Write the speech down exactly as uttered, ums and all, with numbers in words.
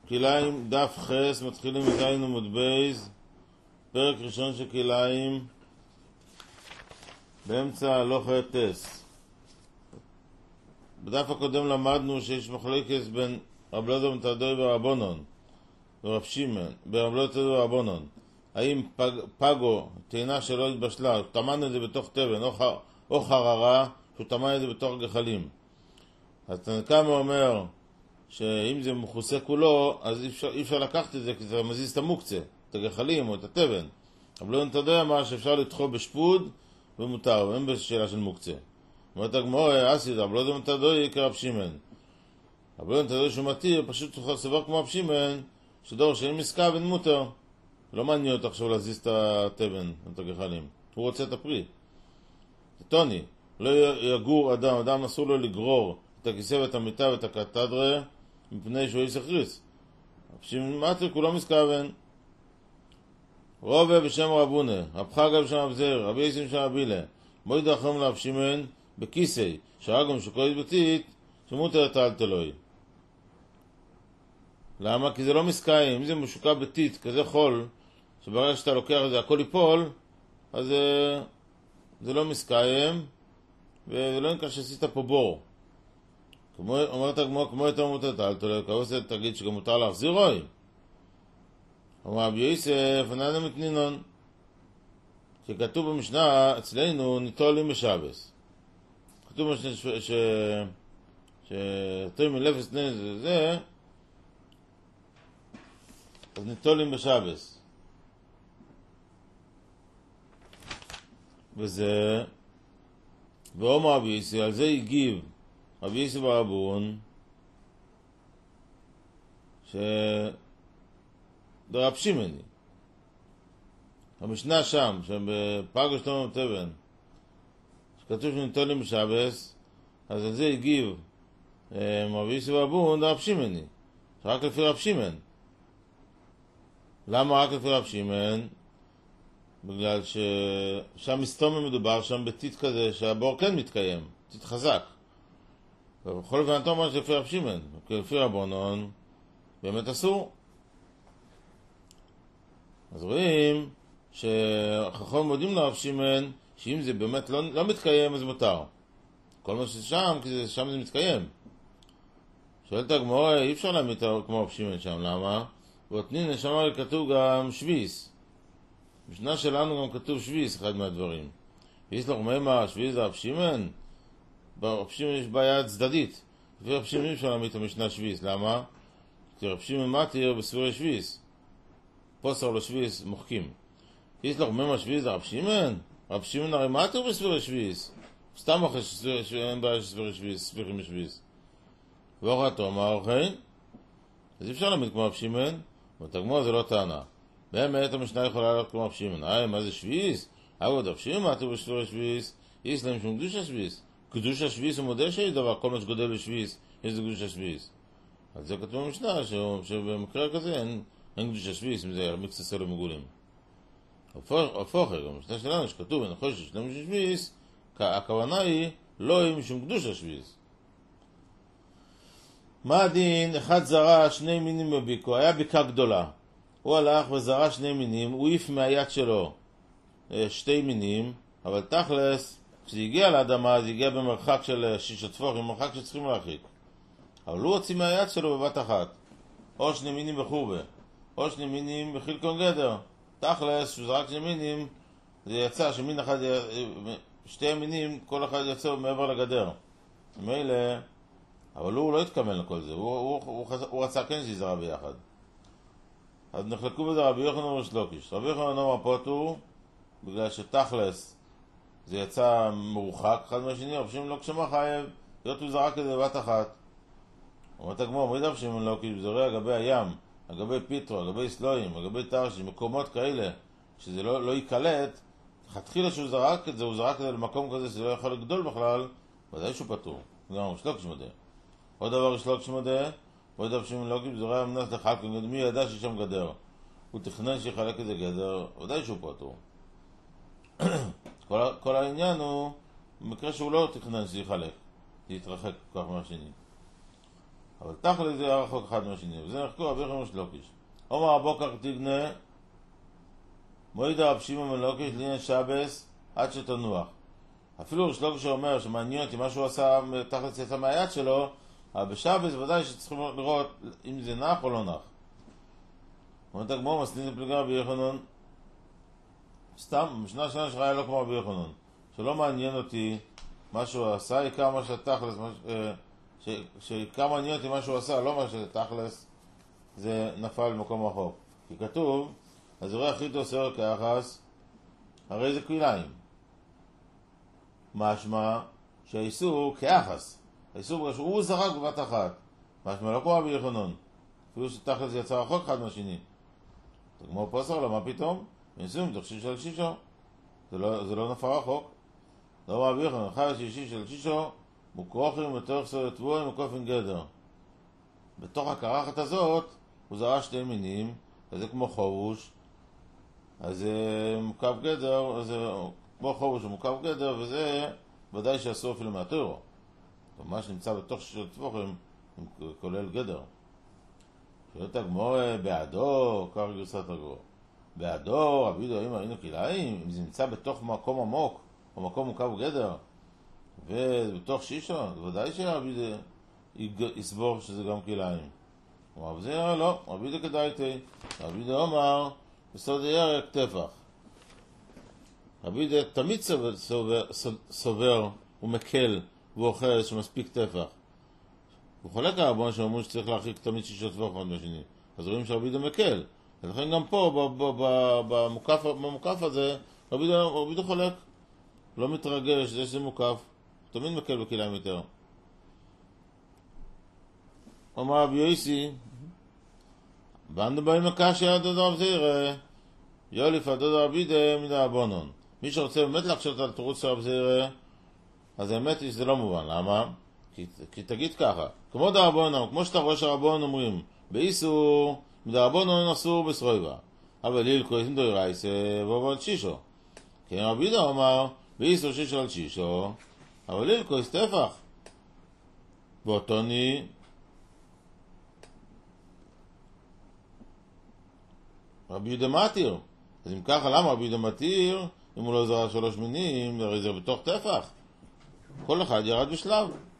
כליים דף חס, מתחילים מזין עמוד בייז, פרק ראשון של כליים, באמצע הלוכה טס. בדף הקודם למדנו שיש מחלוקת בין רב אלעזר בן תרדוי ורבונון ורב שמעון, ברב אלעזר ורבונון, האם פג, פגו, טעינה שלא התבשלה, טמן את זה בתוך תבן או, ח, או חררה, שהוא טמן את זה בתוך גחלים. אז תנקמה אומר שאם זה מכוסה כולו, אז אי אפשר, אי אפשר לקחת את זה, כי זה מזיז את המוקצה, את הגחלים או את התבן. אבל לא נתדע מה שאפשר לדחוב בשפוד ומותר, ואין בשאלה של מוקצה. אומרת הגמרא, אסיד, אבל לא נתדע כרב שמעון. אבל לא נתדע שהוא מתיר, פשוט סבר כמו רב שמעון, שדור שאין מסקה ואין מותר. לא מעניין אותו עכשיו להזיז את התבן, את הגחלים. הוא רוצה את הפרי. זה טוני. לא יגור אדם, אדם אסור לו לגרור את הכיסא ואת המיטה ואת הקתדרה, מפני שהוא איס הכריס. שמעתי כולו מסכוון. רובה בשם רבונה, רב חגה בשם רב זר, רבי יסים בשם רבילה, מויד אחרום לאב שמעון, בכיסי, שהרגום שקורית בתית, שמותר את האלתלוי. למה? כי זה לא מסקיים. אם זה משוקע בתית, כזה חול, שברגע שאתה לוקח את זה, הכל ייפול, אז זה, זה לא מסקיים, וזה לא נקרא שעשית פה בור. כמו, אומרת הגמרא, כמו יותר מותר את האלתלוי, כעושה תגיד שגם מותר להחזיר רוי. אומר רבי יוסף, ענן מתנינון, שכתוב במשנה, אצלנו ניטולים בשבס. כתוב במשנה ש... ש... שתוי מלפס נן זה זה, אז ניטולים בשבס. וזה, ואומר רבי יוסף, על זה הגיב רבי יוסף ברבון, ש... דרב שמעוני. המשנה שם, שם בפגו שלום תבן, שכתוב שניטולים בשבס, אז על זה הגיב רבי יוסף ברבון דרב שמעוני, שרק לפי רב שמעון. למה רק לפי רב שמעון? בגלל ששם מסתום מדובר, שם בתית כזה שהבור כן מתקיים, תית חזק. ובכל אופן אתה אומר שלפי רב שמעון, כי לפי רבונון באמת אסור. אז רואים שהחכמים מודים לרב שמעון שאם זה באמת לא, לא מתקיים אז מותר. כל מה ששם, כי שם זה מתקיים. שואלת הגמרא, אי אפשר להעמיד כמו רב שמעון שם, למה? ואותנין שם כתוב גם שביס. בשנה שלנו גם כתוב שביס, אחד מהדברים. ויש לך מה, שביס זה רב שמעון? ברב שמעון יש בעיה צדדית. לפי רב שמעון אי אפשר להעמיד את המשנה שביס, למה? כי רב שמעון מתיר בסבירי שביס. פוסר לו שביס מוחקים. יש לך מה שביס זה רב שמעון? רב שמעון הרי מתיר בסבירי שביס. סתם אחרי שאין בעיה שסבירי שביס, סבירים בשביס. ואוכתו אמר אוכל, אז אי אפשר להעמיד כמו רב שמעון, ותגמור זה לא טענה. באמת המשנה יכולה להיות כמו רב שמעון. אה, מה זה שביס? אבל רב שמעון מתיר בסבירי שביס, יש להם שום קדוש השביס. קדוש השביס הוא מודה שיש דבר, כל מה שגודל בשביס, יש זה קדוש השביס. אז זה כתוב במשנה, שבמקרה כזה אין, אין קדוש השביס, אם זה על מיקס הסלו מגולים. הפוכר, גם במשנה שלנו שכתוב, ונחוש ששלם שביס, הכוונה היא לא עם שום קדוש השביס. מה הדין? אחד זרע שני מינים בביקו, היה ביקה גדולה. הוא הלך וזרע שני מינים, הוא העיף מהיד שלו שתי מינים, אבל תכלס, כשזה הגיע לאדמה, זה הגיע במרחק של שישה טפוחים, במרחק שצריכים להרחיק. אבל הוא הוציא מהיד שלו בבת אחת. או שני מינים בחורבה, או שני מינים בחילקון גדר. תכלס, כשהוא זרק שני מינים, זה יצא שמין אחד, שתי מינים, כל אחד יצא מעבר לגדר. מילא, אבל הוא לא התכוון לכל זה, הוא, הוא, הוא, הוא רצה כן שיזרע ביחד. אז נחלקו בזה רבי יוחנן וריש לקיש. רבי יוחנן אמר פוטר, בגלל שתכלס זה יצא מרוחק אחד מהשני, רבי שמעון לא כשמה חייב, להיות הוא זרק את זה בבת אחת. אומרת הגמרא, מי רבי שמעון לא כאילו זורע אגבי הים, אגבי פיטרו, אגבי סלויים, אגבי תרשי, מקומות כאלה, שזה לא, לא יקלט, התחילה שהוא זרק את זה, הוא זרק את זה למקום כזה שזה לא יכול לגדול בכלל, ודאי שהוא פטור. גם יש לקיש מודה. עוד דבר יש לקיש מודה, ועוד דבר שמעון לא כאילו זורע מנס לחלק, מי ידע ששם גדר? הוא תכנן שיחלק את זה גדר, ודאי שהוא פטור. כל, כל העניין הוא, במקרה שהוא לא תכנן שיחלק, להתרחק כל כך מהשני. אבל תכל'ס זה רחוק אחד מהשני, וזה נחקו רבי יוחנן שלוקיש. אומר הבוקר תגנה, מועיד רב שמעון בן לוקיש לעניין שבס עד שתנוח. אפילו שלוקיש אומר שמעניין אותי מה שהוא עשה תכל'ס יצא מהיד שלו, אבל בשבס ודאי שצריכים לראות אם זה נח או לא נח. אומרת הגמור מסנין לפלגה רבי יוחנן, סתם, משנה שנה שראה לא כמו רבי יוחנן, שלא מעניין אותי מה שהוא עשה, עיקר מה שתכלס, שעיקר מעניין אותי מה שהוא עשה, לא מה שתכלס זה נפל במקום רחוק. כי כתוב, אז הוא רואה הכי תוסר כאחס, הרי זה כליים. משמע שהאיסור כאחס. האיסור בגלל שהוא זרק בבת אחת. משמע לא כמו רבי יוחנן. אפילו שתכלס זה יצא רחוק אחד מהשני. כמו פוסר לו, מה פתאום? וניסויים מתוך שישו על שישו. זה לא, זה לא נפל רחוק. לא רבי יוחנן, חי שישי של שישו, מוקרוכים בתוך סורת תבואים וקופן גדר. בתוך הקרחת הזאת הוא זרע שתי מינים, וזה כמו חורוש, אז זה מוקף גדר, זה כמו חורוש ומוקף גדר, וזה ודאי שאסור אפילו מהתורה. ממש נמצא בתוך שישי תבואים, כולל גדר. שואלת הגמור בעדו, כך גרסת הגמור. בעדו, רבי יהודה, אם ראינו כליים, אם זה נמצא בתוך מקום עמוק, או מקום מוקף גדר, ובתוך שישו, ודאי שרבי יהודה יסבור שזה גם כליים. רבי יהודה לא, רבי יהודה כדאיתי. רבי יהודה אומר, בסוד הירק טפח. רבי יהודה תמיד סובר, סובר, סובר ומקל ואוכל שמספיק טפח. הוא חולק על הרבון שאומרים שצריך להרחיק תמיד שישו טפח אחד מהשני. אז רואים שרבי יהודה מקל. ולכן גם פה, במוקף, במוקף הזה, רבי יהודה חולק. לא מתרגש, זה שזה מוקף. תמיד מקל בכליים יותר. אומר רבי יוסי, באנו באים לקשיא דודו רב זירא, יוליף דודו רבי יהודה מדרבנן. מי שרוצה באמת להקשות על תירוץ של רב זירא, אז האמת היא שזה לא מובן. למה? כי, כי תגיד ככה, כמו דרבנן, כמו שאתה רואה שהרבנן אומרים, באיסור, מדרבנן אסור בסרויבה, אבל לילקו אין דאורייסה ועבוד שישו. כן, רבי יהודה אמר, באיסור שישו על שישו, אבל לילקו יש טפח. ואותוני, רבי יהודה מתיר. אז אם ככה, למה רבי יהודה מתיר? אם הוא לא זרע שלוש מינים, הרי זה בתוך טפח. כל אחד ירד בשלב.